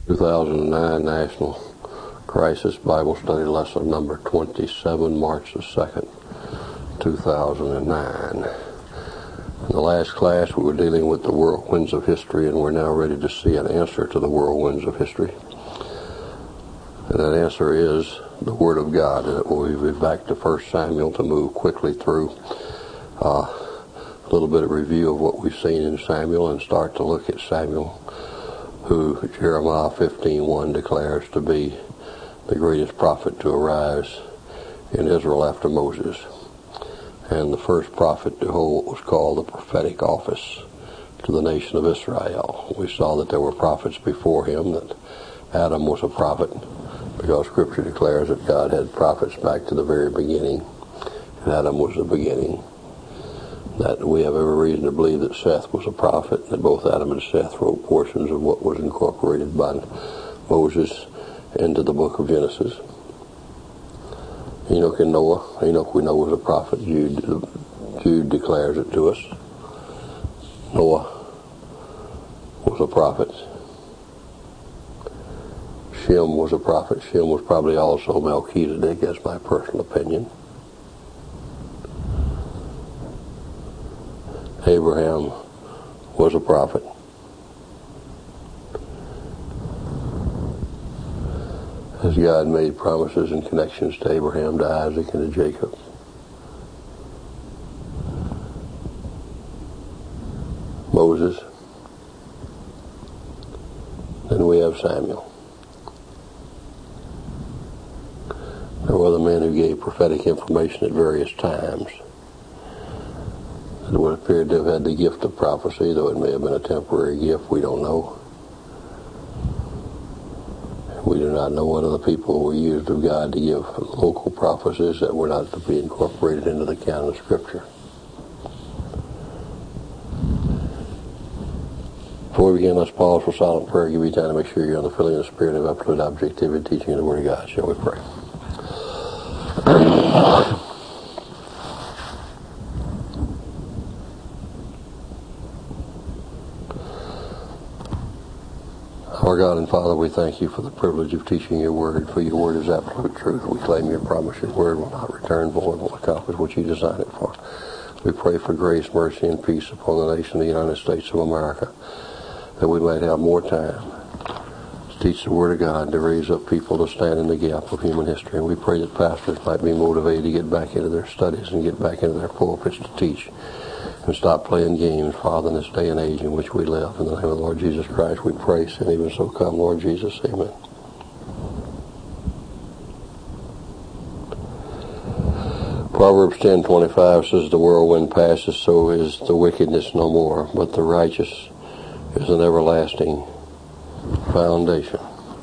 2009 National Crisis Bible Study Lesson number 27, March the 2nd, 2009. In the last class we were dealing with the whirlwinds of history, and we're now ready to see an answer to the whirlwinds of history. And that answer is the Word of God. And we'll be back to 1 Samuel to move quickly through a little bit of review of what we've seen in Samuel and start to look at Samuel, who Jeremiah 15:1 declares to be the greatest prophet to arise in Israel after Moses, and the first prophet to hold what was called the prophetic office to the nation of Israel. We saw that there were prophets before him, that Adam was a prophet, because Scripture declares that God had prophets back to the very beginning, and Adam was the beginning. That we have every reason to believe that Seth was a prophet, that both Adam and Seth wrote portions of what was incorporated by Moses into the book of Genesis. Enoch and Noah. Enoch we know was a prophet. Jude declares it to us. Noah was a prophet. Shem was a prophet. Shem was probably also Melchizedek, that's my personal opinion. Abraham was a prophet. As God made promises and connections to Abraham, to Isaac, and to Jacob. Moses. Then we have Samuel. There were the men who gave prophetic information at various times. It would appear to have had the gift of prophecy, though it may have been a temporary gift, we don't know. We do not know what other people were used of God to give local prophecies that were not to be incorporated into the canon of Scripture. Before we begin, let's pause for silent prayer. Give you time to make sure you're on the filling of the Spirit of absolute objectivity, teaching of the Word of God. Shall we pray? Our God and Father, we thank you for the privilege of teaching your word, for your word is absolute truth. We claim your promise. Your word will not return void, will accomplish what you designed it for. We pray for grace, mercy, and peace upon the nation of the United States of America, that we might have more time to teach the word of God, to raise up people to stand in the gap of human history. And we pray that pastors might be motivated to get back into their studies and get back into their pulpits to teach, and stop playing games, Father, in this day and age in which we live. In the name of the Lord Jesus Christ, we pray, and even so come, Lord Jesus. Amen. Proverbs 10:25 says, the whirlwind passes, so is the wickedness no more, but the righteous is an everlasting foundation.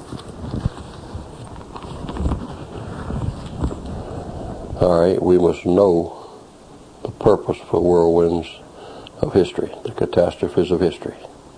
All right, we must know the purpose for whirlwinds of history, the catastrophes of history.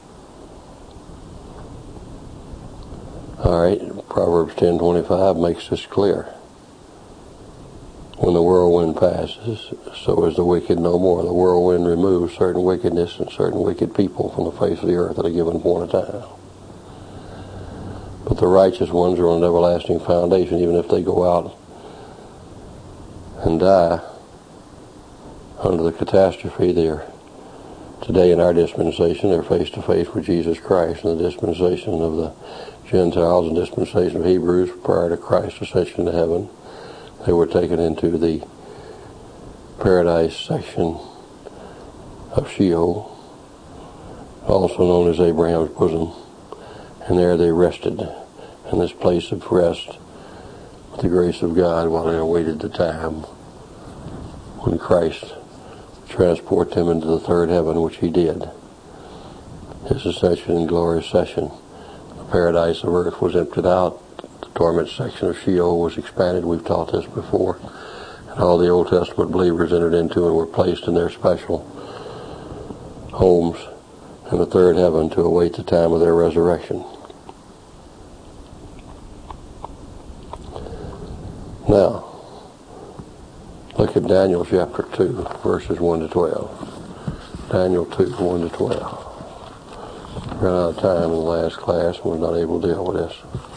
All right, Proverbs 10:25 makes this clear. When the whirlwind passes, so is the wicked no more. The whirlwind removes certain wickedness and certain wicked people from the face of the earth at a given point of time. But the righteous ones are on an everlasting foundation. Even if they go out and die under the catastrophe, they're today in our dispensation, they're face to face with Jesus Christ. In the dispensation of the Gentiles and dispensation of Hebrews prior to Christ's ascension to heaven, they were taken into the paradise section of Sheol, also known as Abraham's bosom, and there they rested in this place of rest with the grace of God while they awaited the time when Christ transport them into the third heaven, which he did. His ascension and glorious session. The paradise of earth was emptied out. The torment section of Sheol was expanded. We've taught this before. And all the Old Testament believers entered into and were placed in their special homes in the third heaven to await the time of their resurrection. Now, look at Daniel chapter 2, verses 1 to 12. Daniel 2, 1 to 12. ran out of time in the last class and was not able to deal with this.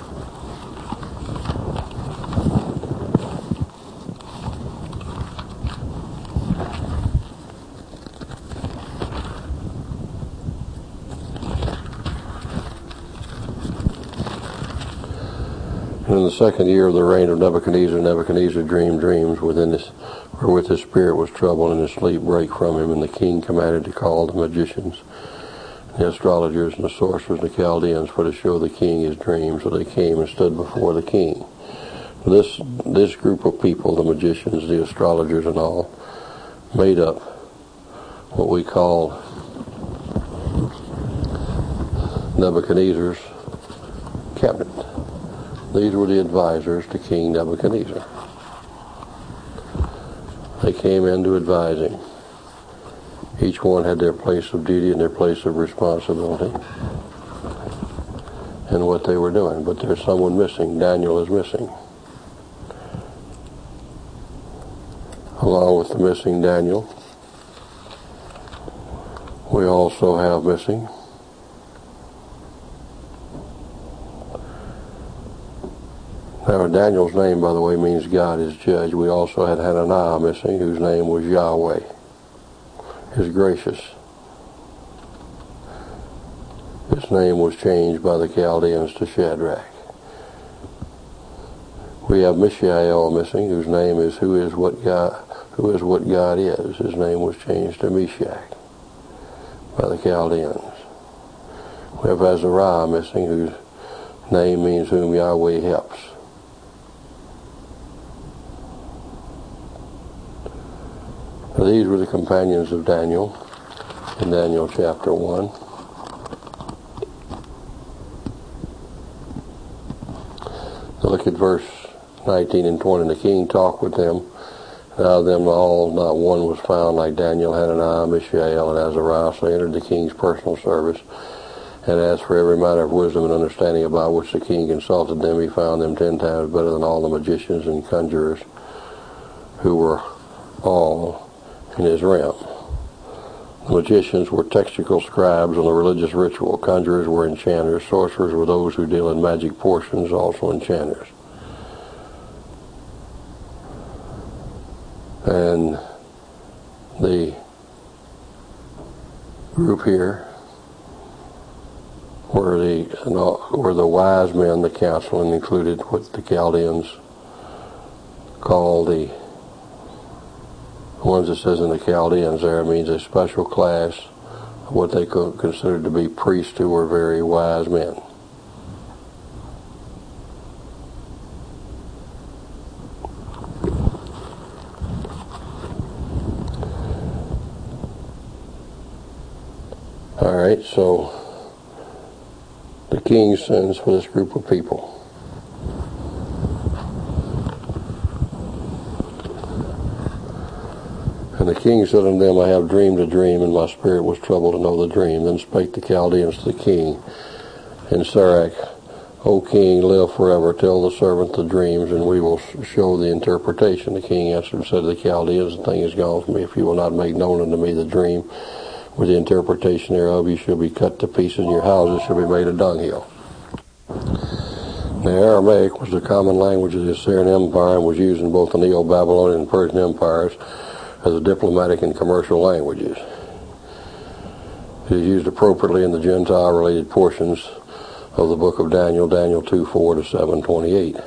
In the second year of the reign of Nebuchadnezzar, Nebuchadnezzar dreamed dreams wherewith his spirit was troubled, and his sleep brake from him. And the king commanded to call the magicians, the astrologers, and the sorcerers, and the Chaldeans, for to show the king his dream. So they came and stood before the king. This group of people, the magicians, the astrologers, and all, made up what we call Nebuchadnezzar's cabinet. These were the advisors to King Nebuchadnezzar. They came in to advise him. Each one had their place of duty and their place of responsibility and what they were doing. But there's someone missing. Daniel is missing. Along with the missing Daniel, we also have missing now, Daniel's name, by the way, means God is judge. We also had Hananiah missing, whose name was Yahweh, is gracious. His name was changed by the Chaldeans to Shadrach. We have Mishael missing, whose name is who is what God is. His name was changed to Meshach by the Chaldeans. We have Azariah missing, whose name means whom Yahweh helps. These were the companions of Daniel in Daniel chapter 1. Now look at verse 19 and 20. And the king talked with them, and out of them all not one was found like Daniel, Hananiah, Mishael, and Azariah. So they entered the king's personal service. And as for every matter of wisdom and understanding about which the king consulted them, he found them 10 times better than all the magicians and conjurers who were all in his realm. The magicians were textual scribes on the religious ritual. Conjurers were enchanters. Sorcerers were those who deal in magic potions, also enchanters. And the group here were the wise men, the council, and included what the Chaldeans call the ones it says in the Chaldeans there means a special class of what they considered to be priests who were very wise men. All right, so the king sends for this group of people. And the king said unto them, I have dreamed a dream, and my spirit was troubled to know the dream. Then spake the Chaldeans to the king in Sarach, O king, live forever. Tell the servant the dreams, and we will show the interpretation. The king answered and said to the Chaldeans, the thing is gone from me. If you will not make known unto me the dream with the interpretation thereof, you shall be cut to pieces, and your houses shall be made a dunghill. The Aramaic was the common language of the Assyrian Empire and was used in both the Neo-Babylonian and Persian empires as the diplomatic and commercial languages. It is used appropriately in the Gentile-related portions of the book of Daniel, Daniel 2:4 to 7:28.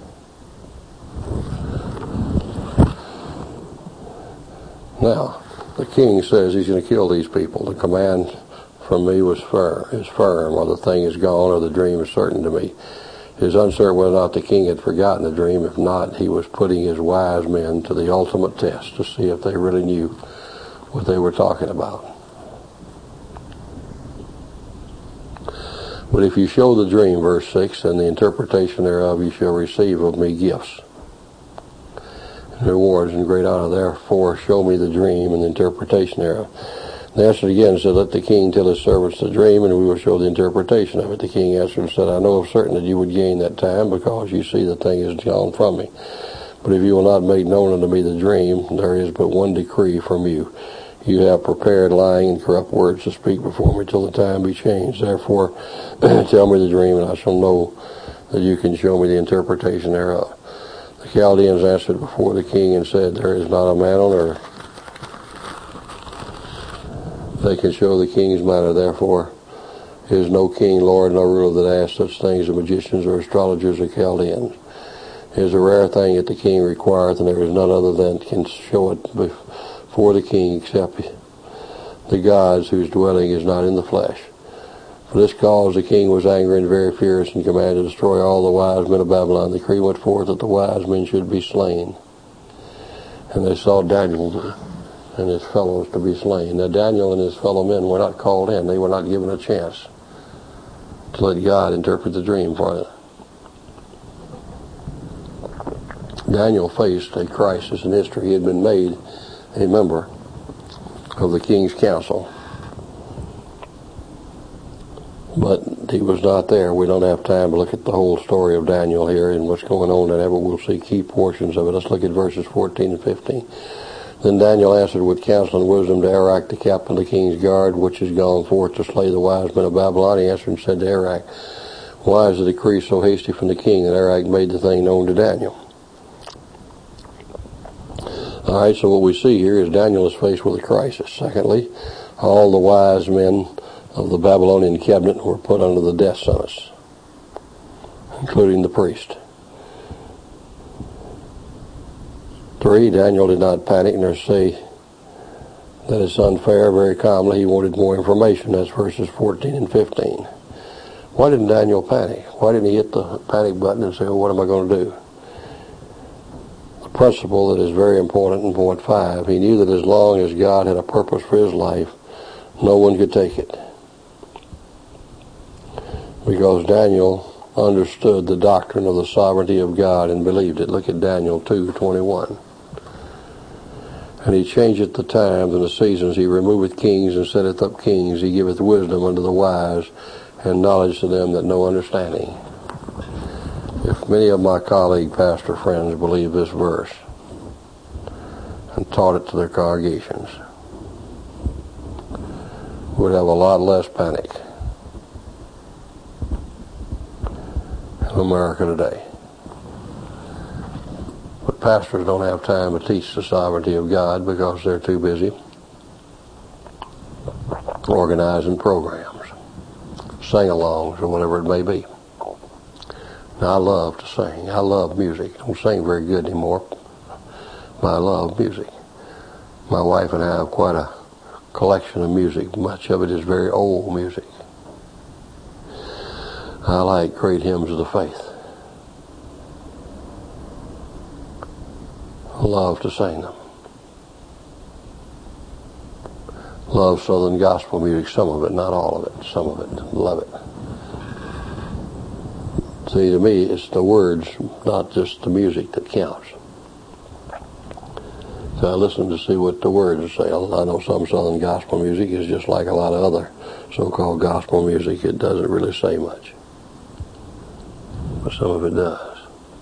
Now, the king says he's going to kill these people. The command from me is firm, or the thing is gone, or the dream is certain to me. It is uncertain whether or not the king had forgotten the dream. If not, he was putting his wise men to the ultimate test to see if they really knew what they were talking about. But if you show the dream, verse 6, and the interpretation thereof, you shall receive of me gifts and rewards and great honor. Therefore, show me the dream and the interpretation thereof. They answered again and said, let the king tell his servants the dream, and we will show the interpretation of it. The king answered and said, I know of certain that you would gain that time, because you see the thing is gone from me. But if you will not make known unto me the dream, there is but one decree from you. You have prepared lying and corrupt words to speak before me till the time be changed. Therefore, tell me the dream, and I shall know that you can show me the interpretation thereof. The Chaldeans answered before the king and said, There is not a man on earth that can show the king's matter. Therefore, is no king, lord, nor ruler that asks such things of magicians or astrologers or Chaldeans. It is a rare thing that the king requireth, and there is none other than can show it before the king except the gods whose dwelling is not in the flesh. For this cause the king was angry and very fierce, and commanded to destroy all the wise men of Babylon. The decree went forth that the wise men should be slain. And they saw Daniel and his fellows to be slain. Now Daniel and his fellow men were not called in. They were not given a chance to let God interpret the dream for them. Daniel faced a crisis in history. He had been made a member of the king's council, but he was not there. We don't have time to look at the whole story of Daniel here and what's going on, and ever we'll see key portions of it. Let's look at verses 14 and 15. Then Daniel answered with counsel and wisdom to Arach, the captain of the king's guard, which is gone forth to slay the wise men of Babylon. He answered and said to Arach, Why is the decree so hasty from the king? And Arach made the thing known to Daniel. All right, so what we see here is Daniel is faced with a crisis. Secondly, all the wise men of the Babylonian cabinet were put under the death sentence, including the priest. 3, Daniel did not panic nor say that it's unfair. Very calmly, he wanted more information. That's verses 14 and 15. Why didn't Daniel panic? Why didn't he hit the panic button and say, well, what am I going to do? Principle that is very important in point 5. He knew that as long as God had a purpose for his life, no one could take it. Because Daniel understood the doctrine of the sovereignty of God and believed it. Look at Daniel 2:21. And he changeth the times and the seasons. He removeth kings and setteth up kings. He giveth wisdom unto the wise and knowledge to them that know understanding. If many of my colleague pastor friends believe this verse and taught it to their congregations, we'd have a lot less panic in America today. But pastors don't have time to teach the sovereignty of God because they're too busy organizing programs, sing-alongs, or whatever it may be. Now, I love to sing. I love music. I don't sing very good anymore, but I love music. My wife and I have quite a collection of music. Much of it is very old music. I like great hymns of the faith. I love to sing them. Love Southern gospel music, some of it, not all of it, some of it. Love it. See, to me, it's the words, not just the music, that counts. So I listen to see what the words say. I know some Southern gospel music is just like a lot of other so-called gospel music. It doesn't really say much. But some of it does.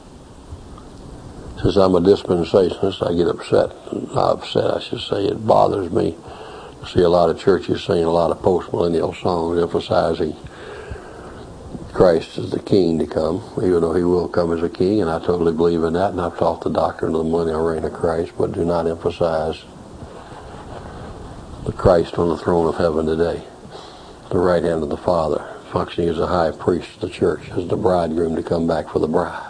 Since I'm a dispensationalist, I get upset. Not upset, I should say. It bothers me to see a lot of churches singing a lot of post-millennial songs emphasizing Christ is the king to come, even though he will come as a king, and I totally believe in that, and I've taught the doctrine of the millennial reign of Christ, but do not emphasize the Christ on the throne of heaven today, the right hand of the Father, functioning as a high priest of the church, as the bridegroom to come back for the bride.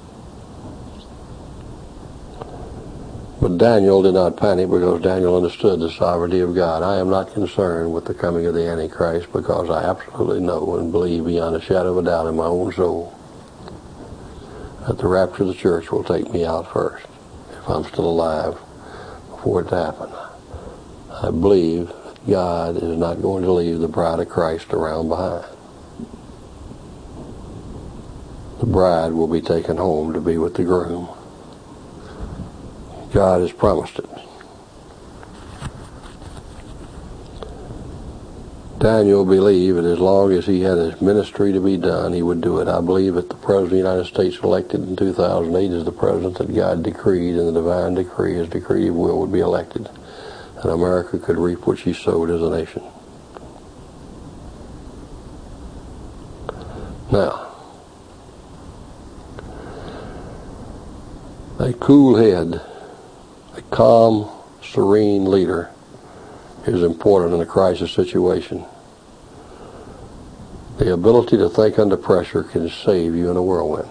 But Daniel did not panic because Daniel understood the sovereignty of God. I am not concerned with the coming of the Antichrist because I absolutely know and believe beyond a shadow of a doubt in my own soul that the rapture of the church will take me out first if I'm still alive before it to happen. I believe that God is not going to leave the bride of Christ around behind. The bride will be taken home to be with the groom. God has promised it. Daniel believed that as long as he had his ministry to be done, he would do it. I believe that the President of the United States elected in 2008 is the President that God decreed, and the divine decree, his decree of will, would be elected. and America could reap what she sowed as a nation. Now, a cool head, a calm, serene leader is important in a crisis situation. The ability to think under pressure can save you in a whirlwind.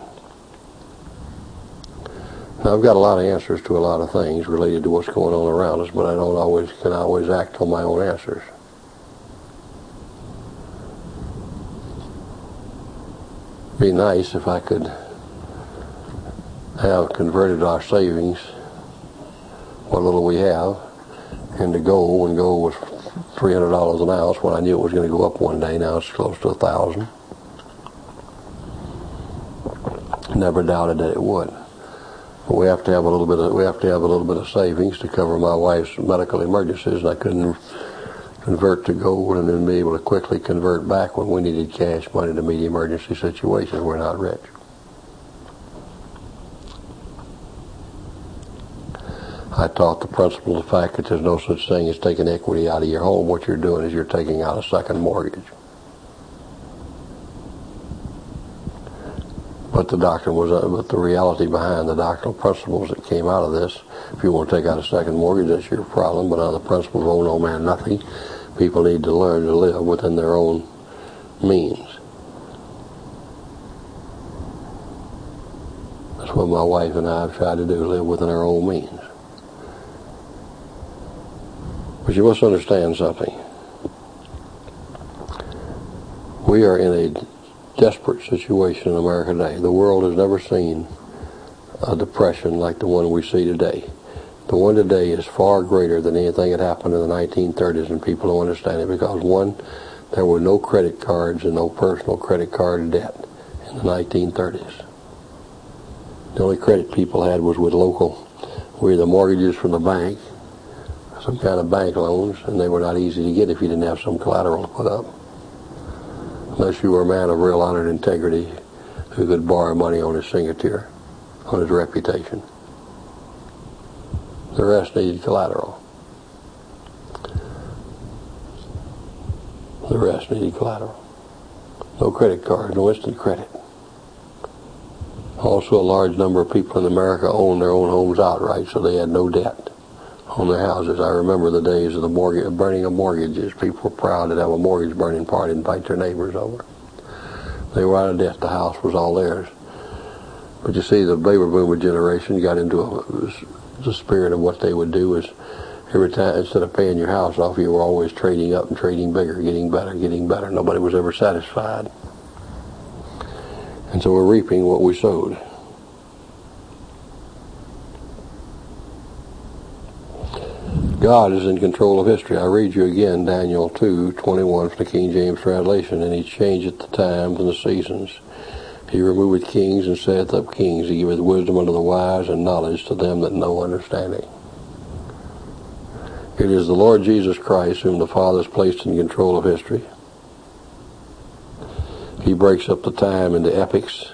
Now, I've got a lot of answers to a lot of things related to what's going on around us, but I can always act on my own answers. It'd be nice if I could have converted our savings, what little we have, into gold when gold was $300 an ounce, when I knew it was going to go up one day. Now it's close to $1,000. Never doubted that it would. But we have to have a little bit of savings to cover my wife's medical emergencies, and I couldn't convert to gold and then be able to quickly convert back when we needed cash money to meet emergency situations. We're not rich. I taught the principle of the fact that there's no such thing as taking equity out of your home. What you're doing is you're taking out a second mortgage. But the reality behind the doctrinal principles that came out of this, if you want to take out a second mortgage, that's your problem. But on the principle of owe no man nothing, people need to learn to live within their own means. That's what my wife and I have tried to do, live within our own means. But you must understand something. We are in a desperate situation in America today. The world has never seen a depression like the one we see today. The one today is far greater than anything that happened in the 1930s, and people don't understand it because, one, there were no credit cards and no personal credit card debt in the 1930s. The only credit people had was with either mortgages from the bank, some kind of bank loans, and they were not easy to get if you didn't have some collateral to put up. Unless you were a man of real honor and integrity who could borrow money on his signature, on his reputation. The rest needed collateral. The rest needed collateral. No credit card, no instant credit. Also, a large number of people in America owned their own homes outright, so they had no debt on their houses. I remember the days of the burning of mortgages. People were proud to have a mortgage burning party and invite their neighbors over. They were out of debt. The house was all theirs. But you see, the baby boomer generation got into the spirit of what they would do is every time, instead of paying your house off, you were always trading up and trading bigger, getting better, getting better. Nobody was ever satisfied. And so we're reaping what we sowed. God is in control of history. I read you again Daniel 2:21 from the King James translation. And he changeth the times and the seasons. He removeth kings and setteth up kings. He giveth wisdom unto the wise and knowledge to them that know understanding. It is the Lord Jesus Christ whom the Father has placed in control of history. He breaks up the time into epochs.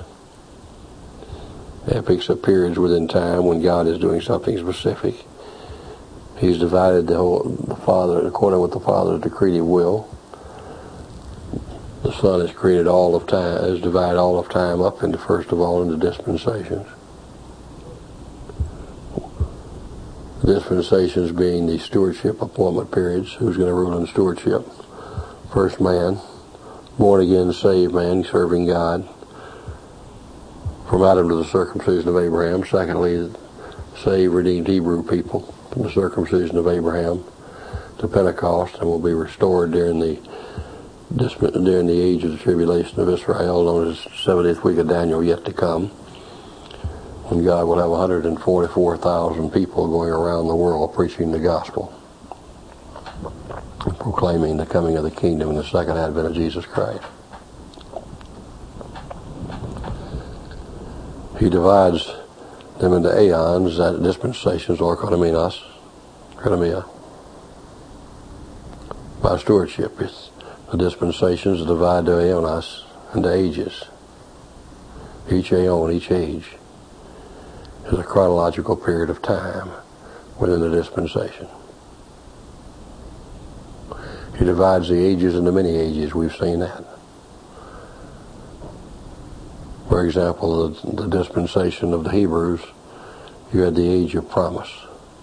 Epochs are periods within time when God is doing something specific. He's divided the Father, according with the Father's decretive will. The Son has created all of time, has divided all of time up into, first of all, into dispensations. The dispensations being the stewardship appointment periods. Who's going to rule in stewardship? First man, born again, saved man, serving God. From Adam to the circumcision of Abraham. Secondly, saved, redeemed Hebrew people. From the circumcision of Abraham to Pentecost, and will be restored during the age of the tribulation of Israel, known as 70th week of Daniel, yet to come, when God will have 144,000 people going around the world preaching the gospel, proclaiming the coming of the kingdom and the second advent of Jesus Christ. He divides them into aeons, that dispensations, or koinonia, by stewardship. It's the dispensations divide the aeonos into ages. Each aeon, each age, is a chronological period of time within the dispensation. He divides the ages into many ages. We've seen that. For example, the dispensation of the Hebrews, you had the age of promise.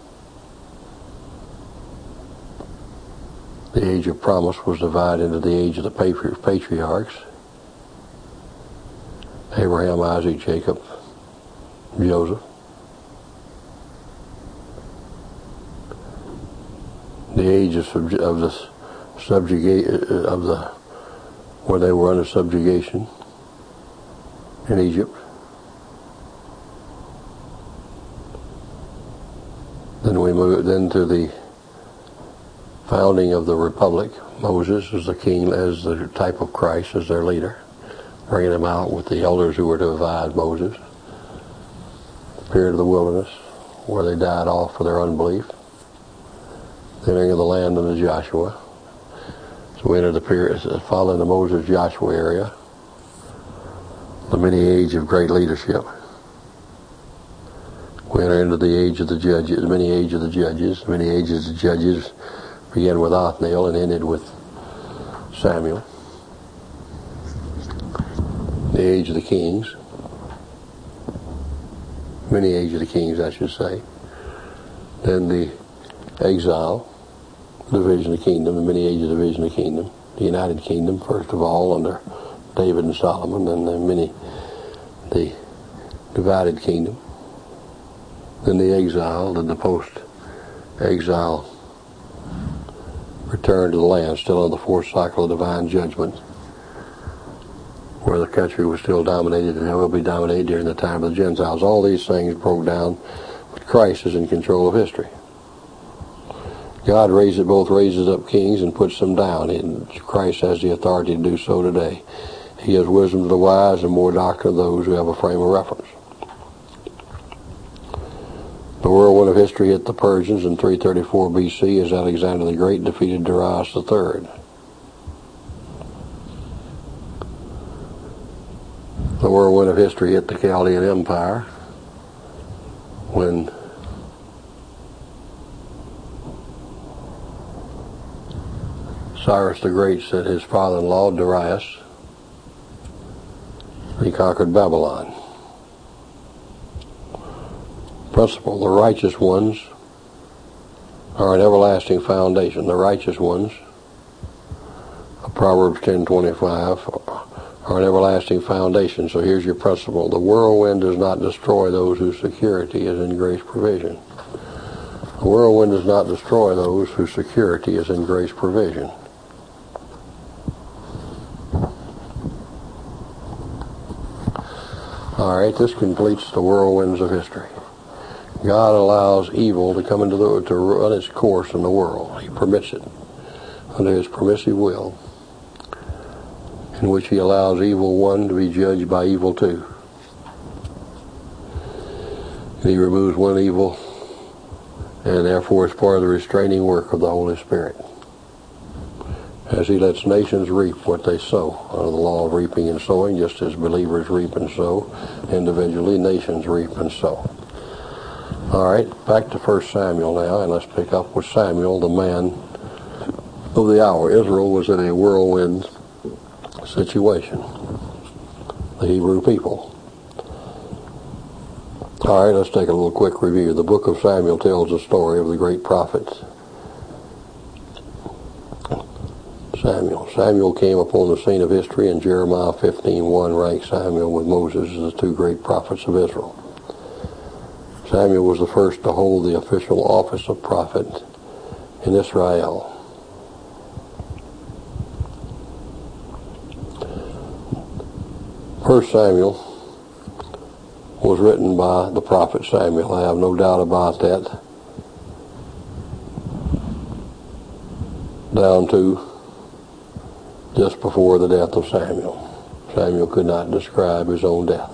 The age of promise was divided into the age of the patriarchs. Abraham, Isaac, Jacob, Joseph. The age where they were under subjugation in Egypt. Then we move to the founding of the republic. Moses as the king, as the type of Christ, as their leader, bringing them out with the elders who were to advise Moses. The period of the wilderness, where they died off for their unbelief. The entering of the land under Joshua. So we entered the period following the Moses-Joshua area, the mini age of great leadership. We enter into the age of the judges, the mini age of the judges. The many ages of the judges began with Othniel and ended with Samuel. The age of the kings. Many age of the kings, I should say. Then the exile, division of the kingdom, the many age of division of the kingdom. The United Kingdom, first of all, under David and Solomon, then the divided kingdom. Then the exile, then the post-exile return to the land, still in the fourth cycle of divine judgment, where the country was still dominated and will be dominated during the time of the Gentiles. All these things broke down, but Christ is in control of history. God both raises up kings and puts them down, and Christ has the authority to do so today. He gives wisdom to the wise and more doctrine to those who have a frame of reference. The whirlwind of history hit the Persians in 334 BC as Alexander the Great defeated Darius III. The whirlwind of history hit the Chaldean Empire when Cyrus the Great sent his father-in-law Darius. He conquered Babylon. Principle, the righteous ones are an everlasting foundation. The righteous ones, Proverbs 10:25, are an everlasting foundation. So here's your principle. The whirlwind does not destroy those whose security is in grace provision. The whirlwind does not destroy those whose security is in grace provision. All right, this completes the whirlwinds of history. God allows evil to come to run its course in the world. He permits it under His permissive will, in which He allows evil one to be judged by evil two. And He removes one evil, and therefore it's part of the restraining work of the Holy Spirit, as He lets nations reap what they sow under the law of reaping and sowing. Just as believers reap and sow individually, nations reap and sow. All right, back to 1 Samuel now, and let's pick up with Samuel, the man of the hour. Israel was in a whirlwind situation, the Hebrew people. All right, let's take a little quick review. The book of Samuel tells the story of the great prophet Samuel. Samuel came upon the scene of history, and Jeremiah 15:1 ranks Samuel with Moses as the two great prophets of Israel. Samuel was the first to hold the official office of prophet in Israel. First Samuel was written by the prophet Samuel. I have no doubt about that. Down to just before the death of Samuel. Samuel could not describe his own death.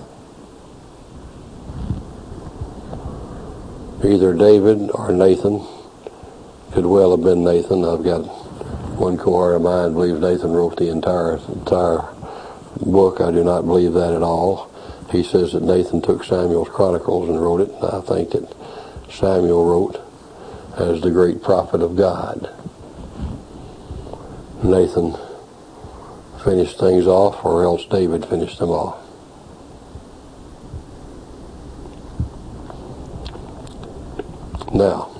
Either David or Nathan. Could well have been Nathan. I've got one cohort of mine believes Nathan wrote the entire book. I do not believe that at all. He says that Nathan took Samuel's Chronicles and wrote it. I think that Samuel wrote as the great prophet of God. Nathan finished things off, or else David finished them off. Now,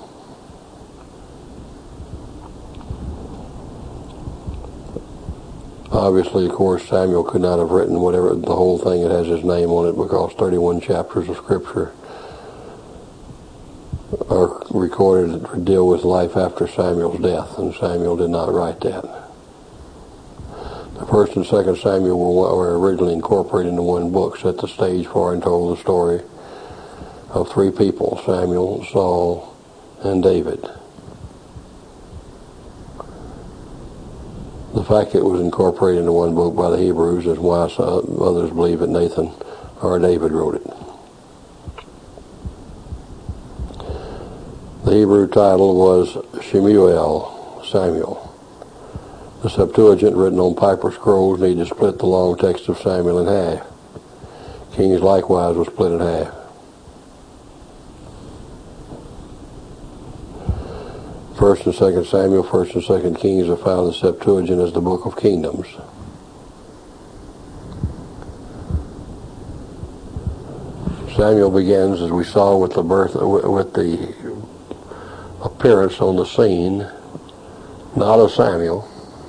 obviously, of course, Samuel could not have written whatever the whole thing that has his name on it, because 31 chapters of Scripture are recorded to deal with life after Samuel's death, and Samuel did not write that. The 1st and 2nd Samuel were originally incorporated into one book, set the stage for and told the story of 3 people, Samuel, Saul, and David. The fact it was incorporated into one book by the Hebrews is why others believe that Nathan or David wrote it. The Hebrew title was Shemuel, Samuel. The Septuagint, written on paper scrolls, needed to split the long text of Samuel in half. Kings likewise was split in half. First and 2nd Samuel, 1st and 2nd Kings are found in the Septuagint as the Book of Kingdoms. Samuel begins, as we saw, with the appearance on the scene, not of Samuel,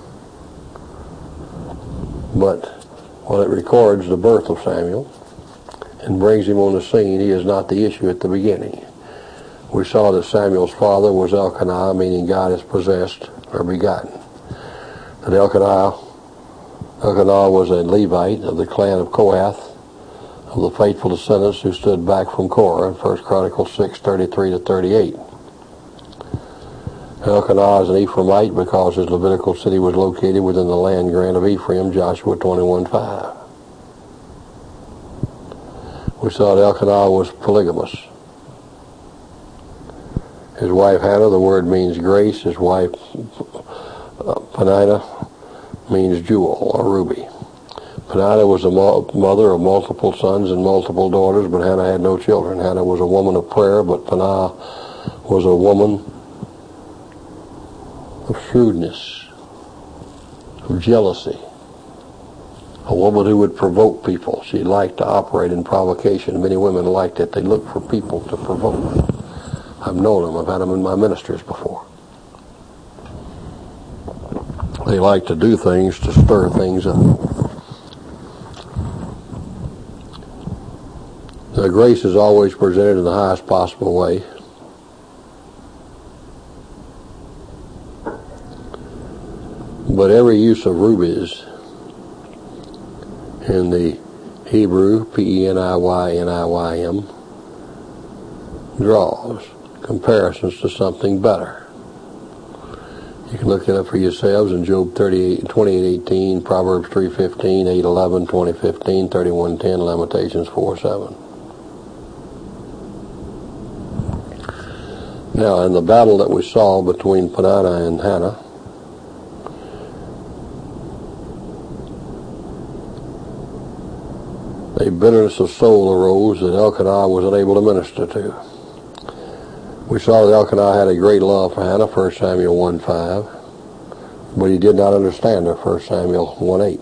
but when it records the birth of Samuel and brings him on the scene, he is not the issue at the beginning. We saw that Samuel's father was Elkanah, meaning God is possessed or begotten. That Elkanah was a Levite of the clan of Kohath, of the faithful descendants who stood back from Korah in 1 Chronicles 6:33-38. Elkanah is an Ephraimite because his Levitical city was located within the land grant of Ephraim, Joshua 21:5. We saw that Elkanah was polygamous. His wife Hannah, the word means grace. His wife Peninnah means jewel or ruby. Peninnah was the mother of multiple sons and multiple daughters, but Hannah had no children. Hannah was a woman of prayer, but Peninnah was a woman of shrewdness, of jealousy, a woman who would provoke people. She liked to operate in provocation. Many women liked it. They looked for people to provoke. I've known them. I've had them in my ministries before. They like to do things to stir things up. Now, grace is always presented in the highest possible way. But every use of rubies in the Hebrew, P-E-N-I-Y-N-I-Y-M, draws comparisons to something better. You can look it up for yourselves in Job 28:18, Proverbs 3:15, 8:11, 20:15, 31:10, Lamentations 4:7. Now, in the battle that we saw between Peninnah and Hannah, a bitterness of soul arose that Elkanah was unable to minister to. We saw that Elkanah had a great love for Hannah, 1 Samuel 1:5, but he did not understand her, 1 Samuel 1:8.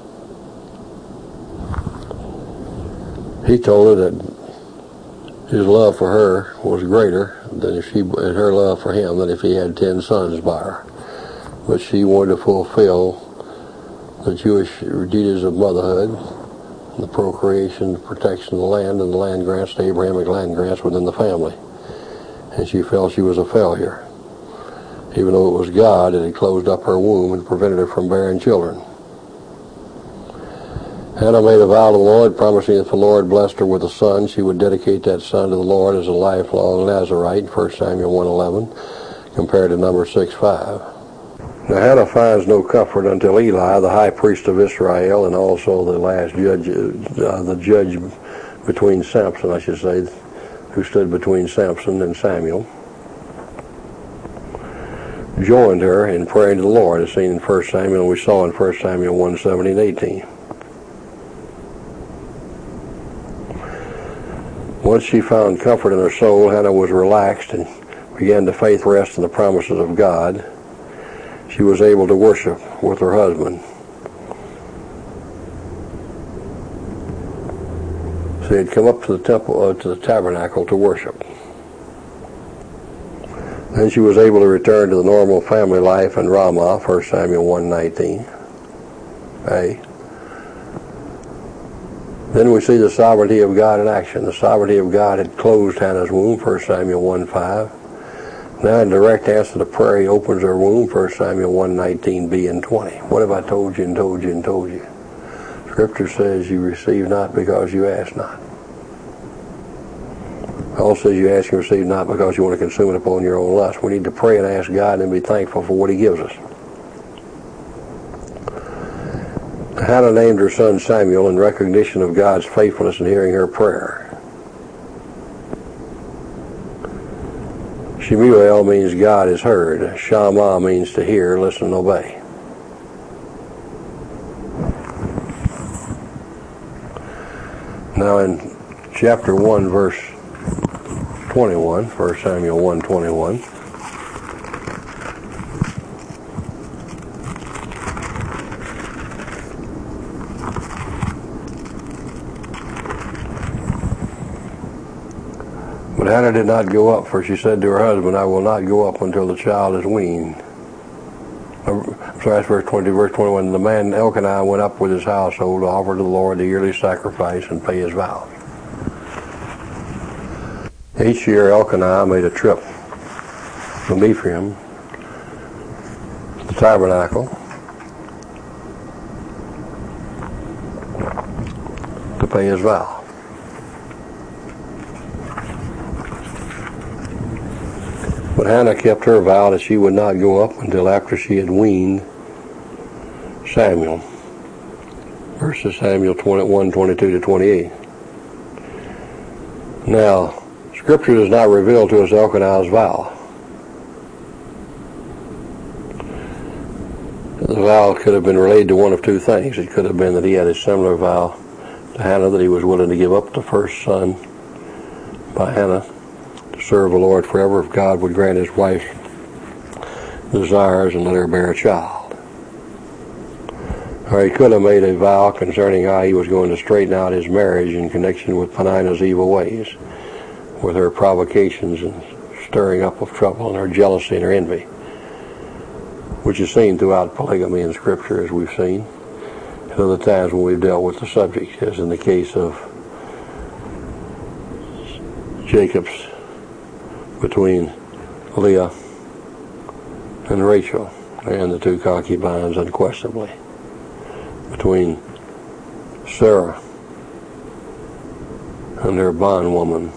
He told her that his love for her was greater than her love for him than if he had 10 sons by her. But she wanted to fulfill the Jewish duties of motherhood, the procreation, the protection of the land, and the land grants, the Abrahamic land grants within the family. And she felt she was a failure, even though it was God that had closed up her womb and prevented her from bearing children. Hannah made a vow to the Lord, promising if the Lord blessed her with a son, she would dedicate that son to the Lord as a lifelong Nazirite, 1 Samuel 1:11, compared to Numbers 6:5. Now Hannah finds no comfort until Eli, the high priest of Israel, and also the last judge, the judge between Samson, I should say, who stood between Samson and Samuel, joined her in praying to the Lord, as seen in 1 Samuel, and we saw in 1 Samuel 1:17 and 18. Once she found comfort in her soul, Hannah was relaxed and began to faith rest in the promises of God. she was able to worship with her husband. She had come up to the temple, to the tabernacle to worship. Then she was able to return to the normal family life in Ramah, 1 Samuel 1:19a. Then we see the sovereignty of God in action. The sovereignty of God had closed Hannah's womb, 1 Samuel 1:5. Now in direct answer to prayer, he opens her womb, 1 Samuel 1:19b and 20. What have I told you and told you and told you? Scripture says you receive not because you ask not. It also says you ask and receive not because you want to consume it upon your own lust. We need to pray and ask God and be thankful for what he gives us. Hannah named her son Samuel in recognition of God's faithfulness in hearing her prayer. Shemuel means God is heard. Shammah means to hear, listen, and obey. Now in chapter 1, verse 21, 1 Samuel 1:21. But Hannah did not go up, for she said to her husband, I will not go up until the child is weaned. That's verse 20, verse 21. The man Elkanah went up with his household to offer to the Lord the yearly sacrifice and pay his vows. Each year Elkanah made a trip from Ephraim to the tabernacle to pay his vow. But Hannah kept her vow that she would not go up until after she had weaned Samuel. 1 Samuel 1:22-28. Now, Scripture does not reveal to us Elkanah's vow. The vow could have been related to one of two things. It could have been that he had a similar vow to Hannah, that he was willing to give up the first son by Hannah to serve the Lord forever if God would grant his wife's desires and let her bear a child. Or he could have made a vow concerning how he was going to straighten out his marriage in connection with Peninnah's evil ways, with her provocations and stirring up of trouble and her jealousy and her envy, which is seen throughout polygamy in Scripture, as we've seen at other times when we've dealt with the subject, as in the case of Jacob's between Leah and Rachel, and the two concubines, unquestionably, between Sarah and her bondwoman,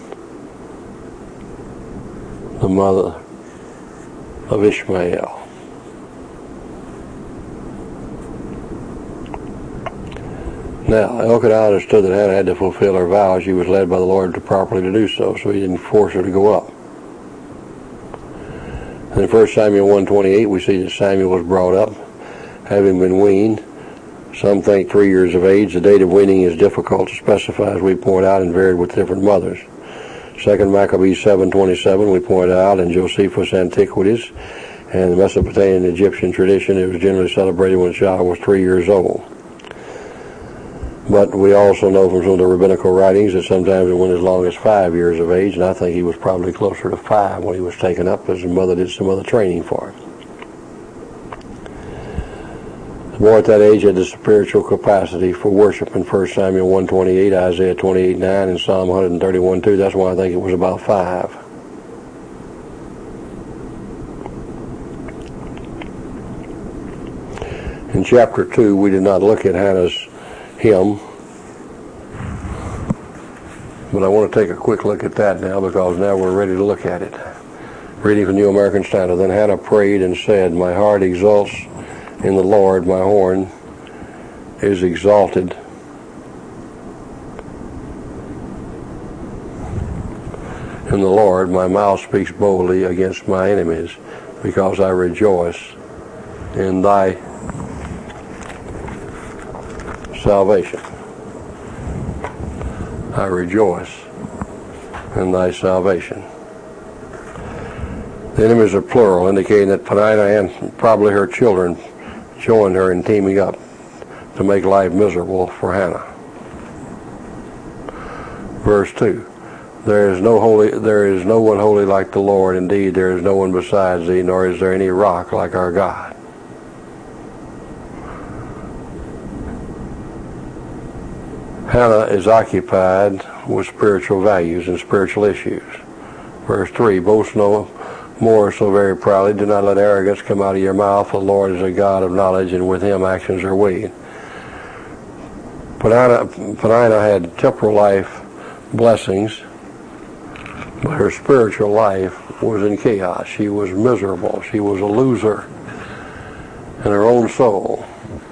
the mother of Ishmael. Now, Elkanah understood that Hannah had to fulfill her vow. She was led by the Lord properly to do so, so he didn't force her to go up. And in 1 Samuel 1:28, we see that Samuel was brought up, having been weaned. Some think 3 years of age. The date of weaning is difficult to specify, as we point out, and varied with different mothers. 2 Maccabees 7:27, we point out, in Josephus' Antiquities and the Mesopotamian Egyptian tradition, it was generally celebrated when a child was 3 years old. But we also know from some of the rabbinical writings that sometimes it went as long as 5 years of age, and I think he was probably closer to 5 when he was taken up, as his mother did some other training for him. The boy at that age had the spiritual capacity for worship in 1 Samuel 1:28, Isaiah 28:9, and Psalm 131:2. That's why I think it was about 5. In chapter 2, we did not look at Hannah's hymn, but I want to take a quick look at that now, because now we're ready to look at it. Reading from New American Standard. Then Hannah prayed and said, My heart exults in the Lord, my horn is exalted in the Lord, my mouth speaks boldly against my enemies, because I rejoice in thy salvation. I rejoice in thy salvation. The enemies are plural, indicating that Peninnah and probably her children joined her in teaming up to make life miserable for Hannah. Verse 2. There is no one holy like the Lord. Indeed, there is no one besides thee, nor is there any rock like our God. Hannah is occupied with spiritual values and spiritual issues. Verse 3, boast no more so very proudly. Do not let arrogance come out of your mouth. The Lord is a God of knowledge, and with him actions are weighed. Peninnah had temporal life blessings, but her spiritual life was in chaos. She was miserable. She was a loser in her own soul.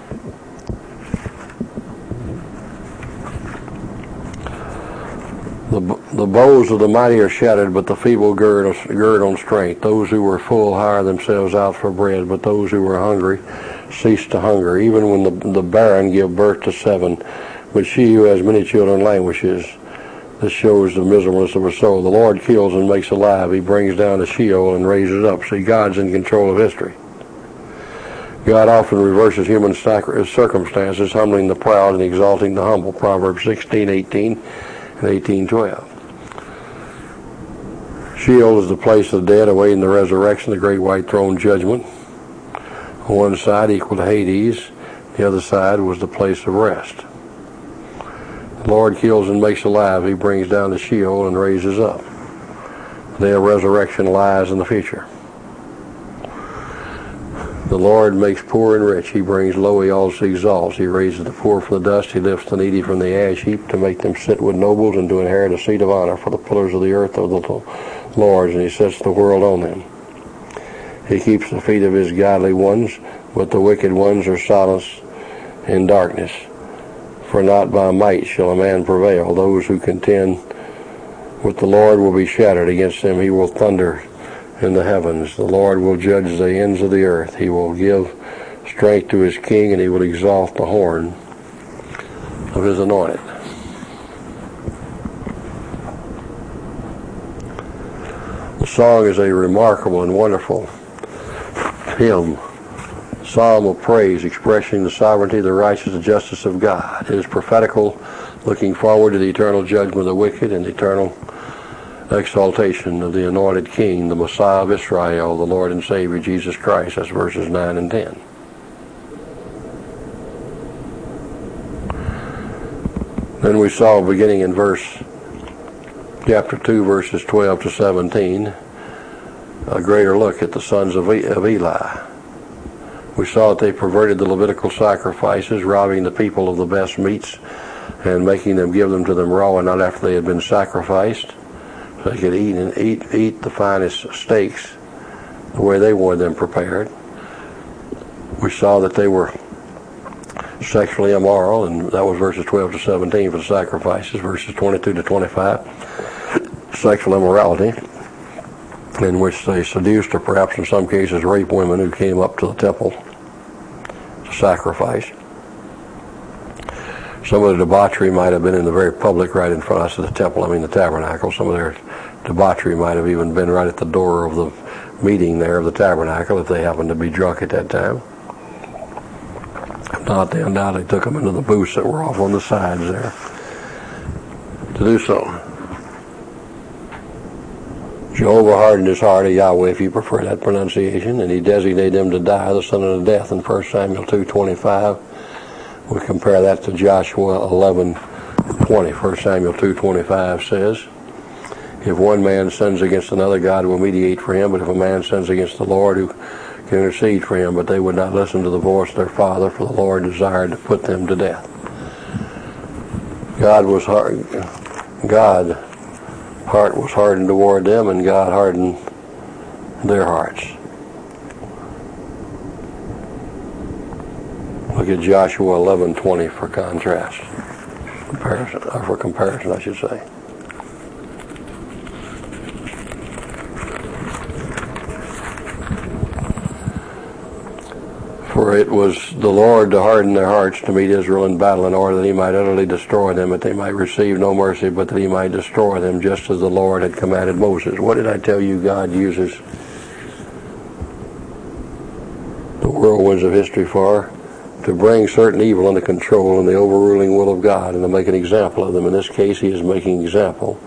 The bows of the mighty are shattered, but the feeble gird on strength. Those who were full hire themselves out for bread, but those who were hungry cease to hunger. Even when the barren give birth to 7, but she who has many children languishes. This shows the miserableness of her soul. The Lord kills and makes alive. He brings down to Sheol and raises up. See, God's in control of history. God often reverses human circumstances, humbling the proud and exalting the humble. Proverbs 16:18 and 18:12. Sheol is the place of the dead, awaiting the resurrection, the great white throne judgment. On one side equal to Hades, the other side was the place of rest. The Lord kills and makes alive. He brings down to Sheol and raises up. Their resurrection lies in the future. The Lord makes poor and rich. He brings low, he also exalts. He raises the poor from the dust. He lifts the needy from the ash heap to make them sit with nobles and to inherit a seat of honor. For the pillars of the earth are the Lord's, and he sets the world on them. He keeps the feet of his godly ones, but the wicked ones are silenced in darkness. For not by might shall a man prevail. Those who contend with the Lord will be shattered. Against them he will thunder in the heavens. The Lord will judge the ends of the earth. He will give strength to his king, and he will exalt the horn of his anointed. The song is a remarkable and wonderful hymn, psalm of praise expressing the sovereignty, the righteousness, and justice of God. It is prophetical, looking forward to the eternal judgment of the wicked and the eternal exaltation of the anointed King, the Messiah of Israel, the Lord and Savior, Jesus Christ. That's verses 9 and 10. Then we saw, beginning in chapter 2, verses 12 to 17, a greater look at the sons of Eli. We saw that they perverted the Levitical sacrifices, robbing the people of the best meats and making them give them to them raw and not after they had been sacrificed. So they could eat the finest steaks the way they wanted them prepared. We saw that they were sexually immoral, and that was verses 12 to 17 for the sacrifices. Verses 22 to 25, sexual immorality, in which they seduced or perhaps in some cases raped women who came up to the temple to sacrifice. Some of the debauchery might have been in the very public right in front of us at the temple, the tabernacle. Some of their debauchery might have even been right at the door of the meeting there of the tabernacle if they happened to be drunk at that time. If not, they undoubtedly took them into the booths that were off on the sides there to do so. Jehovah hardened his heart, or Yahweh if you prefer that pronunciation, and he designated them to die, the son of death, in 1 Samuel 2:25. We compare that to Joshua 11:20. 1 Samuel 2:25 says, if one man sins against another, God will mediate for him, but if a man sins against the Lord, who can intercede for him? But they would not listen to the voice of their father, for the Lord desired to put them to death. God's heart was hardened toward them, and God hardened their hearts. Look at Joshua 11:20 for contrast. Comparison, I should say. For it was the Lord to harden their hearts to meet Israel in battle, in order that he might utterly destroy them, that they might receive no mercy, but that he might destroy them, just as the Lord had commanded Moses. What did I tell you God uses whirlwinds of history for, to bring certain evil under control in the overruling will of God and to make an example of them. In this case, he is making an example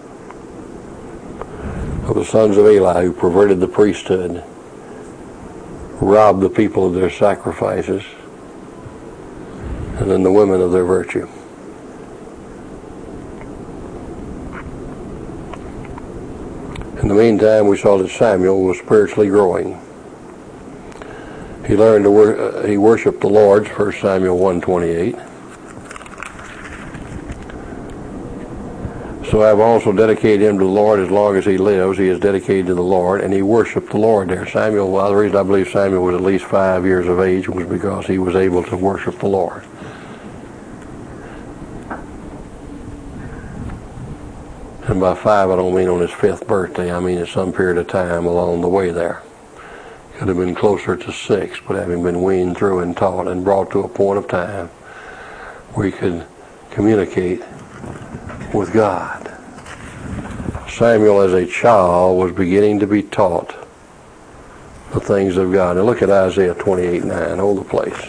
of the sons of Eli who perverted the priesthood, robbed the people of their sacrifices, and then the women of their virtue. In the meantime, we saw that Samuel was spiritually growing. He learned to he worshipped the Lord, 1 Samuel 1:28. So I have also dedicated him to the Lord as long as he lives. He is dedicated to the Lord, and he worshipped the Lord there. Samuel, well, the reason I believe Samuel was at least 5 years of age was because he was able to worship the Lord. And by 5, I don't mean on his 5th birthday. I mean at some period of time along the way there. Could have been closer to 6, but having been weaned through and taught and brought to a point of time where he could communicate with God. Samuel, as a child, was beginning to be taught the things of God. Now look at Isaiah 28:9. Hold the place.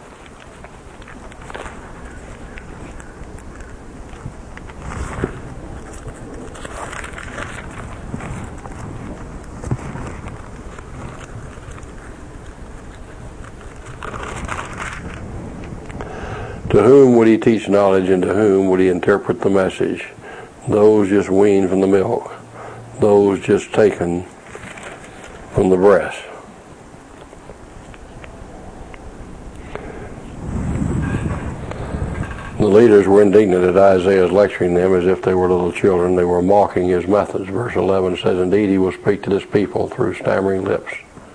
To whom would he teach knowledge, and to whom would he interpret the message? Those just weaned from the milk, those just taken from the breast. The leaders were indignant at Isaiah's lecturing them as if they were little children. They were mocking his methods. Verse 11 says, "Indeed, he will speak to this people through stammering lips."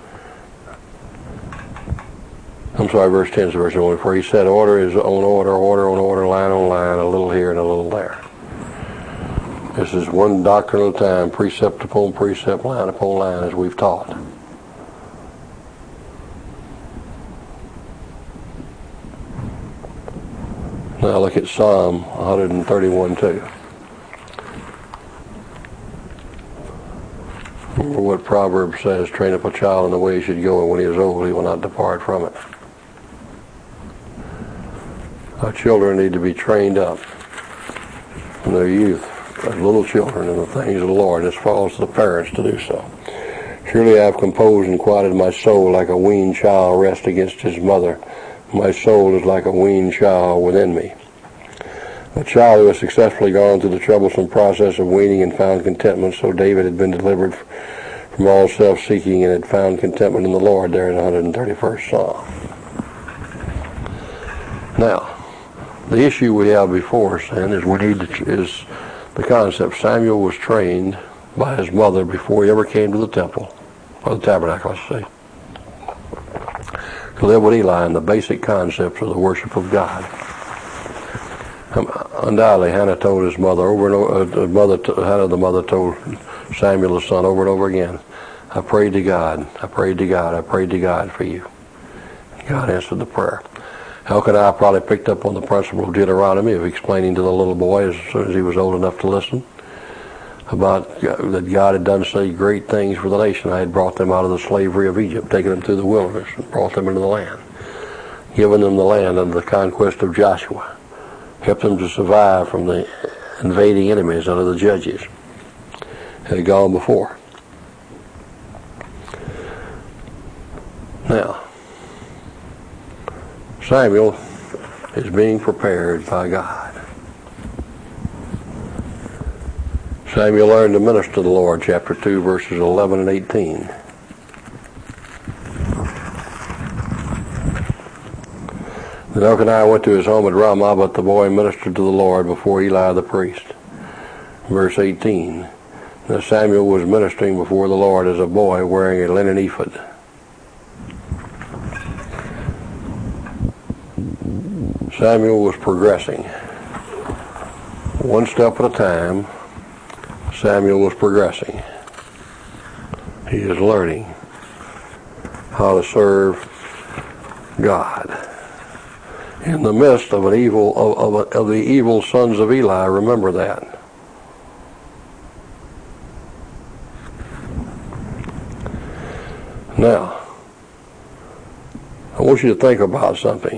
I'm sorry, verse 10 is the verse 1, for he said, order is on order, order on order, line on line, a little here and a little there. This is one doctrine at a time, precept upon precept, line upon line, as we've taught. Now look at Psalm 131:2. Remember what Proverbs says, train up a child in the way he should go, and when he is old, he will not depart from it. Our children need to be trained up from their youth, as little children, in the things of the Lord. This falls to the parents to do so. Surely I have composed and quieted my soul like a weaned child rests against his mother. My soul is like a weaned child within me. A child who has successfully gone through the troublesome process of weaning and found contentment. So David had been delivered from all self-seeking and had found contentment in the Lord there in the 131st Psalm. Now, the issue we have before us then is the concept. Samuel was trained by his mother before he ever came to the temple, or the tabernacle, I should say, to live with Eli in the basic concepts of the worship of God. Undoubtedly, Hannah told his mother over and over. Hannah, the mother, told Samuel, the son, over and over again, "I prayed to God. I prayed to God. I prayed to God for you." God answered the prayer. Elkanah probably picked up on the principle of Deuteronomy of explaining to the little boy as soon as he was old enough to listen about that God had done so great things for the nation. I had brought them out of the slavery of Egypt, taken them through the wilderness, and brought them into the land, given them the land under the conquest of Joshua, helped them to survive from the invading enemies under the judges that had gone before. Now, Samuel is being prepared by God. Samuel learned to minister to the Lord, chapter 2, verses 11 and 18. Then Elkanah went to his home at Ramah, but the boy ministered to the Lord before Eli the priest. Verse 18. Now Samuel was ministering before the Lord as a boy wearing a linen ephod. Samuel was progressing. One step at a time, Samuel was progressing. He is learning how to serve God. In the midst of an evil of the evil sons of Eli, remember that. Now, I want you to think about something.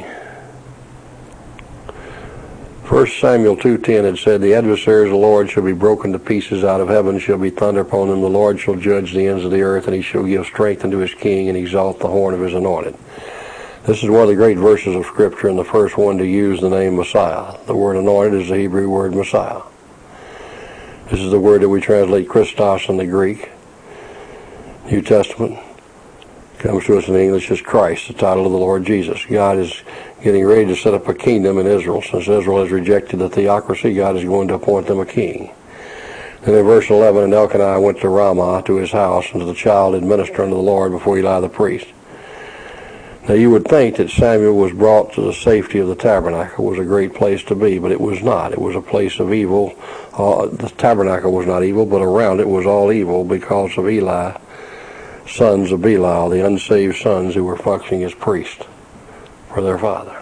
1 Samuel 2:10 had said, the adversaries of the Lord shall be broken to pieces, out of heaven shall be thunder upon them. The Lord shall judge the ends of the earth, and he shall give strength unto his king, and exalt the horn of his anointed. This is one of the great verses of Scripture, and the first one to use the name Messiah. The word anointed is the Hebrew word Messiah. This is the word that we translate Christos in the Greek. New Testament comes to us in English as Christ, the title of the Lord Jesus. God is getting ready to set up a kingdom in Israel. Since Israel has rejected the theocracy, God is going to appoint them a king. Then in verse 11, and Elkanah went to Ramah to his house, and to the child did minister unto the Lord before Eli the priest. Now you would think that Samuel was brought to the safety of the tabernacle. It was a great place to be, but it was not. It was a place of evil. The tabernacle was not evil, but around it was all evil because of Eli, sons of Belial, the unsaved sons who were functioning as priests for their father.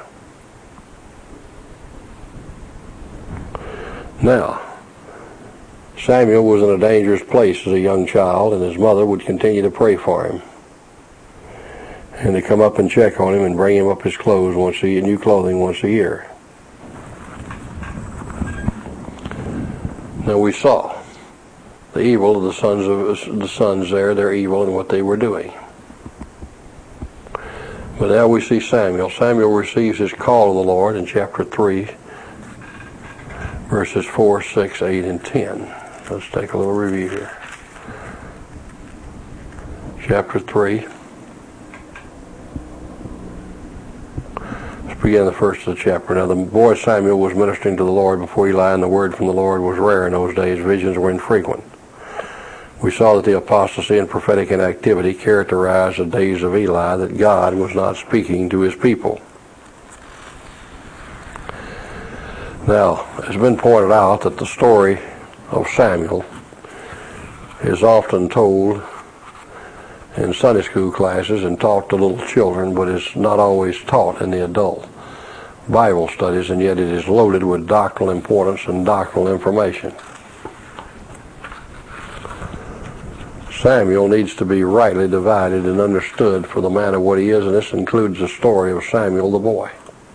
Now, Samuel was in a dangerous place as a young child, and his mother would continue to pray for him, and to come up and check on him and bring him up his clothes new clothing once a year. Now we saw the evil of the sons there, their evil and what they were doing. But now we see Samuel. Samuel receives his call of the Lord in chapter 3, verses 4, 6, 8, and 10. Let's take a little review here. Chapter 3. Let's begin the first of the chapter. Now the boy Samuel was ministering to the Lord before Eli, and the word from the Lord was rare in those days. Visions were infrequent. We saw that the apostasy and prophetic inactivity characterized the days of Eli, that God was not speaking to his people. Now, it's been pointed out that the story of Samuel is often told in Sunday school classes and taught to little children, but is not always taught in the adult Bible studies, and yet it is loaded with doctrinal importance and doctrinal information. Samuel needs to be rightly divided and understood for the man of what he is, and this includes the story of Samuel the boy.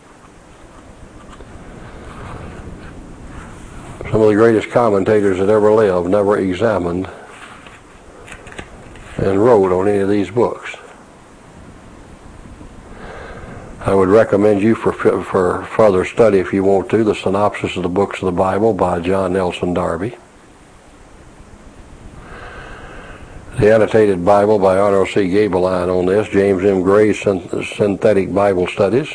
Some of the greatest commentators that ever lived never examined and wrote on any of these books. I would recommend you for further study, if you want to, the synopsis of the books of the Bible by John Nelson Darby, the annotated Bible by Arnold C. Gabeline on this, James M. Gray's Synthetic Bible Studies,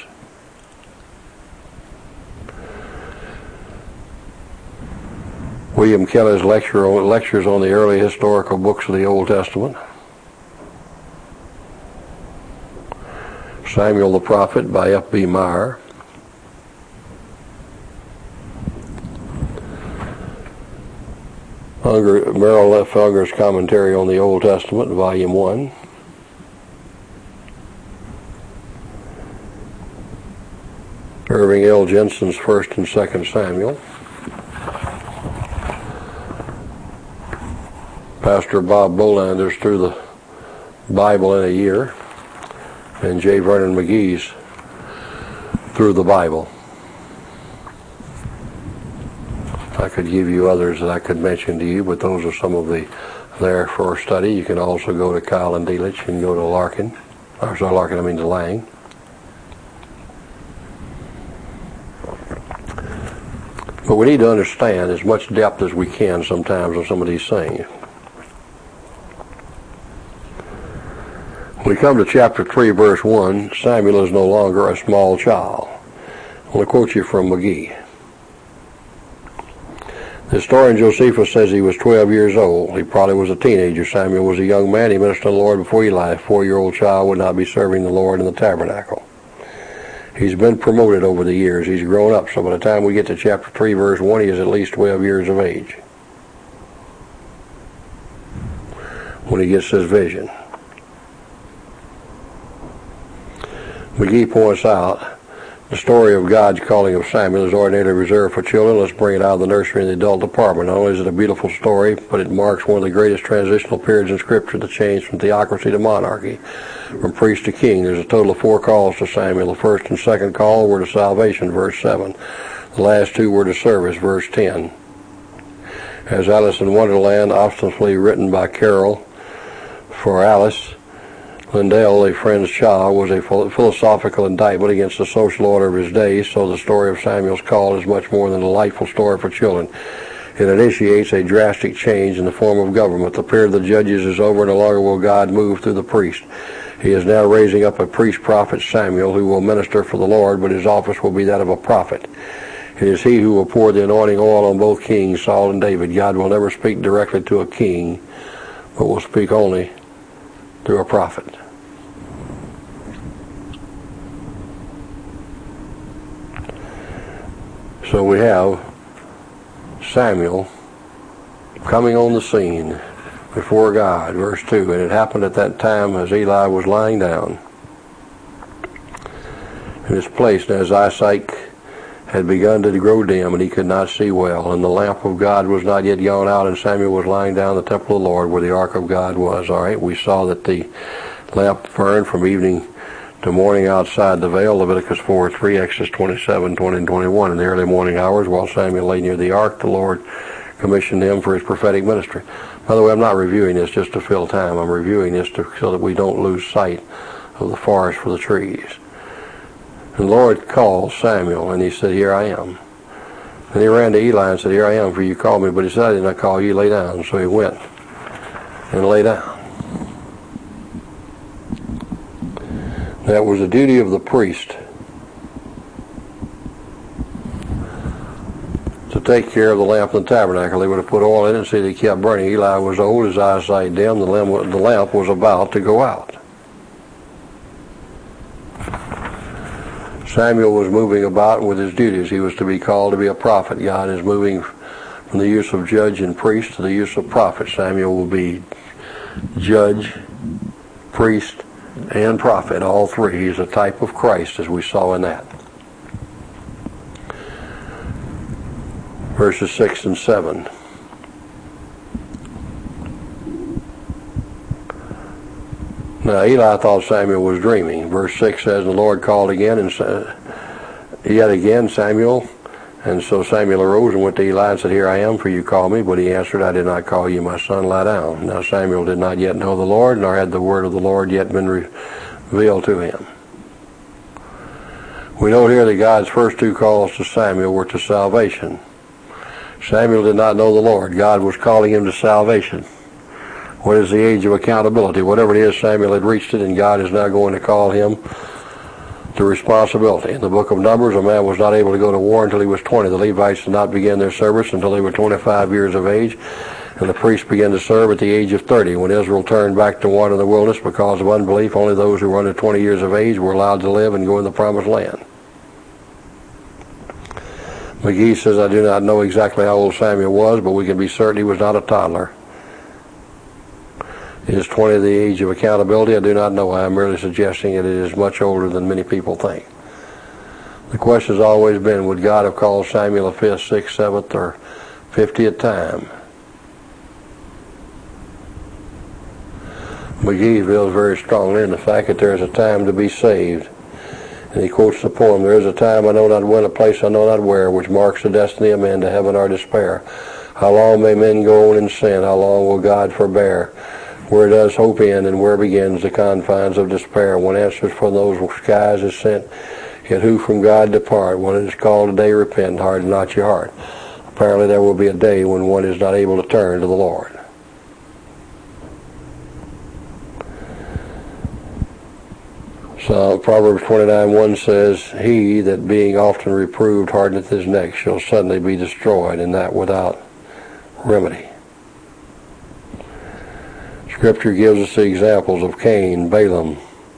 William Kelly's lectures on the early historical books of the Old Testament, Samuel the Prophet by F.B. Meyer, Merrill F. Unger's Commentary on the Old Testament, Volume 1, Irving L. Jensen's 1st and 2nd Samuel, Pastor Bob Bolander's Through the Bible in a Year, and J. Vernon McGee's Through the Bible. I could give you others that I could mention to you, but those are some of the there for study. You can also go to Kyle and Delitzsch and go to to Lang. But we need to understand as much depth as we can sometimes on some of these things. When we come to chapter 3, verse 1, Samuel is no longer a small child. I want to quote you from McGee. The historian Josephus says he was 12 years old. He probably was a teenager. Samuel was a young man. He ministered to the Lord before Eli. A 4-year-old child would not be serving the Lord in the tabernacle. He's been promoted over the years. He's grown up. So by the time we get to chapter 3, verse 1, he is at least 12 years of age when he gets his vision. McGee points out The story of God's calling of Samuel is ordinarily reserved for children. Let's bring it out of the nursery and the adult department. Not only is it a beautiful story, but it marks one of the greatest transitional periods in Scripture, the change from theocracy to monarchy, from priest to king. There's a total of 4 calls to Samuel. The first and second call were to salvation, verse 7. The last 2 were to service, verse 10. As Alice in Wonderland, ostensibly written by Carol for Alice, Lindell, a friend's child, was a philosophical indictment against the social order of his day, so the story of Samuel's call is much more than a delightful story for children. It initiates a drastic change in the form of government. The period of the judges is over, and no longer will God move through the priest. He is now raising up a priest-prophet, Samuel, who will minister for the Lord, but his office will be that of a prophet. It is he who will pour the anointing oil on both kings, Saul and David. God will never speak directly to a king, but will speak only through a prophet. So we have Samuel coming on the scene before God, verse 2. And it happened at that time as Eli was lying down in his place, and his eyesight had begun to grow dim, and he could not see well. And the lamp of God was not yet gone out, and Samuel was lying down in the temple of the Lord where the ark of God was. All right, we saw that the lamp burned from evening to morning outside the veil, Leviticus 4:3, Exodus 27, 20, and 21. In the early morning hours, while Samuel lay near the ark, the Lord commissioned him for his prophetic ministry. By the way, I'm not reviewing this just to fill time. I'm reviewing this so that we don't lose sight of the forest for the trees. And the Lord called Samuel, and he said, "Here I am." And he ran to Eli and said, "Here I am, for you called me." But he said, "I did not call you, lay down." So he went and lay down. That was the duty of the priest to take care of the lamp in the tabernacle. They would have put oil in it and see that it kept burning. Eli was old, his eyesight dim, the lamp was about to go out. Samuel was moving about with his duties. He was to be called to be a prophet. God is moving from the use of judge and priest to the use of prophet. Samuel will be judge, priest, and prophet, all three. He's a type of Christ, as we saw in that. Verses 6 and 7. Now Eli thought Samuel was dreaming. Verse 6 says, "The Lord called again, and yet again, Samuel. And so Samuel arose and went to Eli and said, 'Here I am, for you called me.' But he answered, 'I did not call you, my son, lie down.' Now Samuel did not yet know the Lord, nor had the word of the Lord yet been revealed to him." We note here that God's first 2 calls to Samuel were to salvation. Samuel did not know the Lord. God was calling him to salvation. What is the age of accountability? Whatever it is, Samuel had reached it, and God is now going to call him to responsibility. In the book of Numbers, a man was not able to go to war until he was 20. The Levites did not begin their service until they were 25 years of age, and the priests began to serve at the age of 30. When Israel turned back to wander in the wilderness because of unbelief, only those who were under 20 years of age were allowed to live and go in the promised land. McGee says, "I do not know exactly how old Samuel was, but we can be certain he was not a toddler. Is 20 the age of accountability? I do not know. I am merely suggesting that it is much older than many people think." The question has always been, would God have called Samuel a 5th, 6th, 7th, or 50th time? McGee feels very strongly in the fact that there is a time to be saved. And he quotes the poem, "There is a time I know not when, a place I know not where, which marks the destiny of men to heaven or despair. How long may men go on in sin? How long will God forbear? Where does hope end, and where begins the confines of despair? When answers from those skies is sent, yet who from God depart? When it is called today, repent, harden not your heart." Apparently there will be a day when one is not able to turn to the Lord. So Proverbs 29:1 says, "He that being often reproved hardeneth his neck shall suddenly be destroyed, and that without remedy." Scripture gives us the examples of Cain, Balaam,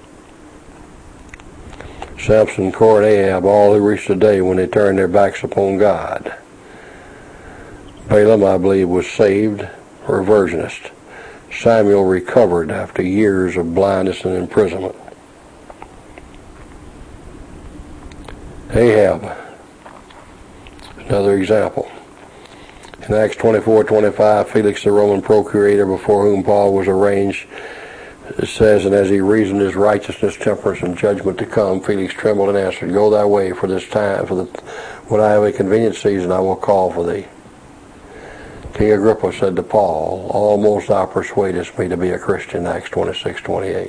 Samson, Korah, and Ahab, all who reached a day when they turned their backs upon God. Balaam, I believe, was saved for a virginist. Samuel recovered after years of blindness and imprisonment. Ahab, another example. In Acts 24:25, Felix the Roman procurator, before whom Paul was arraigned, it says, and as he reasoned his righteousness, temperance, and judgment to come, Felix trembled and answered, Go thy way, for this time, when I have a convenient season, I will call for thee. King Agrippa said to Paul, Almost thou persuadest me to be a Christian, Acts 26:28.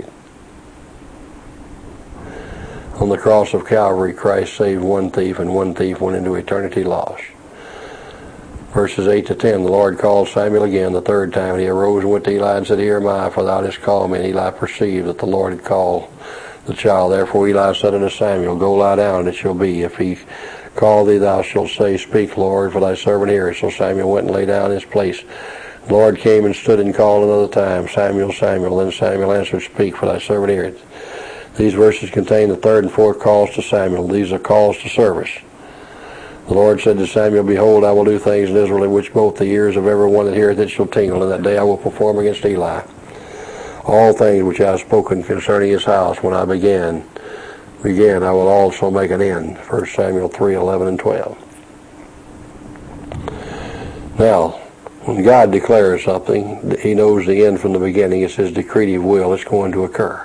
On the cross of Calvary, Christ saved one thief, and one thief went into eternity lost. Verses 8 to 10, the Lord called Samuel again the third time, and he arose and went to Eli and said, Here am I, for thou didst call me. And Eli perceived that the Lord had called the child. Therefore Eli said unto Samuel, Go lie down, and it shall be, if he call thee, thou shalt say, Speak, Lord, for thy servant heareth. So Samuel went and lay down in his place. The Lord came and stood and called another time, Samuel, Samuel. Then Samuel answered, Speak, for thy servant heareth. These verses contain the third and fourth calls to Samuel. These are calls to service. The Lord said to Samuel, Behold, I will do things in Israel in which both the ears of every one that heareth it shall tingle. And that day I will perform against Eli all things which I have spoken concerning his house when I began, I will also make an end. 1 Samuel 3:11 and 12. Now, when God declares something, he knows the end from the beginning. It's his decretive will. It's going to occur.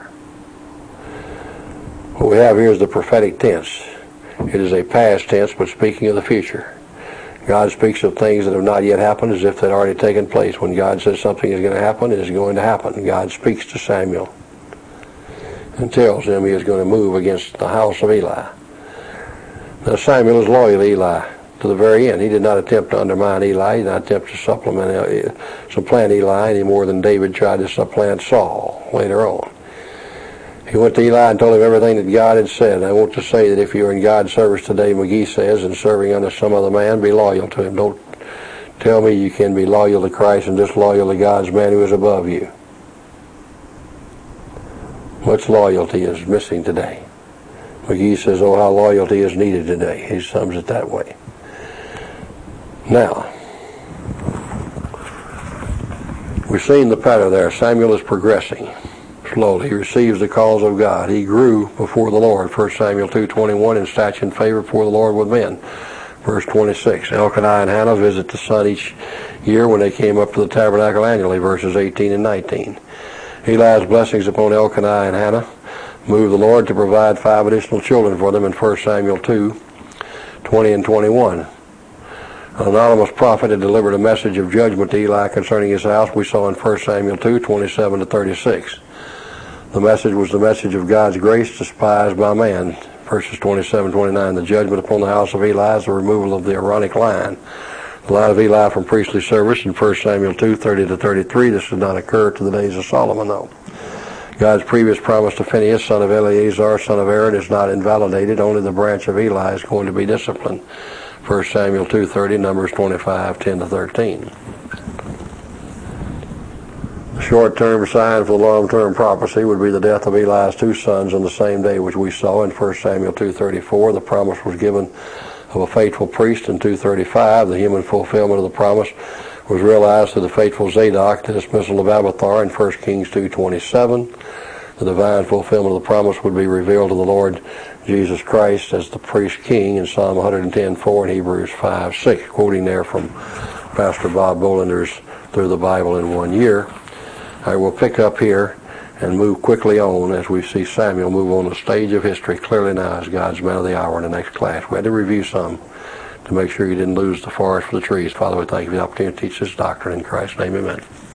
What we have here is the prophetic tense. It is a past tense, but speaking of the future. God speaks of things that have not yet happened as if they'd already taken place. When God says something is going to happen, it is going to happen. God speaks to Samuel and tells him he is going to move against the house of Eli. Now Samuel is loyal to Eli to the very end. He did not attempt to undermine Eli. He did not attempt to supplant Eli any more than David tried to supplant Saul later on. He went to Eli and told him everything that God had said. And I want to say that if you're in God's service today, McGee says, and serving under some other man, be loyal to him. Don't tell me you can be loyal to Christ and disloyal to God's man who is above you. Much loyalty is missing today. McGee says, oh, how loyalty is needed today. He sums it that way. Now, we've seen the pattern there. Samuel is progressing slowly. He receives the calls of God. He grew before the Lord. 1 Samuel 2:21, in stature and favor before the Lord with men. Verse 26, Elkanah and Hannah visit the son each year when they came up to the tabernacle annually. Verses 18 and 19. Eli's blessings upon Elkanah and Hannah moved the Lord to provide 5 additional children for them in 1 Samuel 2:20 and 21. An anonymous prophet had delivered a message of judgment to Eli concerning his house. We saw in 1 Samuel 2:27 to 36. The message was the message of God's grace despised by man. Verses 27-29, the judgment upon the house of Eli is the removal of the Aaronic line. The line of Eli from priestly service in 1 Samuel 2:30 to 33. This did not occur to the days of Solomon, though. God's previous promise to Phinehas, son of Eleazar, son of Aaron, is not invalidated. Only the branch of Eli is going to be disciplined. 1 Samuel 2:30, Numbers 25:10 to 13. The short-term sign for the long-term prophecy would be the death of Eli's 2 sons on the same day, which we saw in 1 Samuel 2:34. The promise was given of a faithful priest in 2:35. The human fulfillment of the promise was realized through the faithful Zadok, the dismissal of Abiathar in 1 Kings 2:27. The divine fulfillment of the promise would be revealed to the Lord Jesus Christ as the priest king in Psalm 110:4 and Hebrews 5:6, quoting there from Pastor Bob Bolender's Through the Bible in 1 Year. I will pick up here and move quickly on as we see Samuel move on the stage of history clearly now as God's man of the hour in the next class. We had to review some to make sure you didn't lose the forest for the trees. Father, we thank you for the opportunity to teach this doctrine in Christ's name. Amen.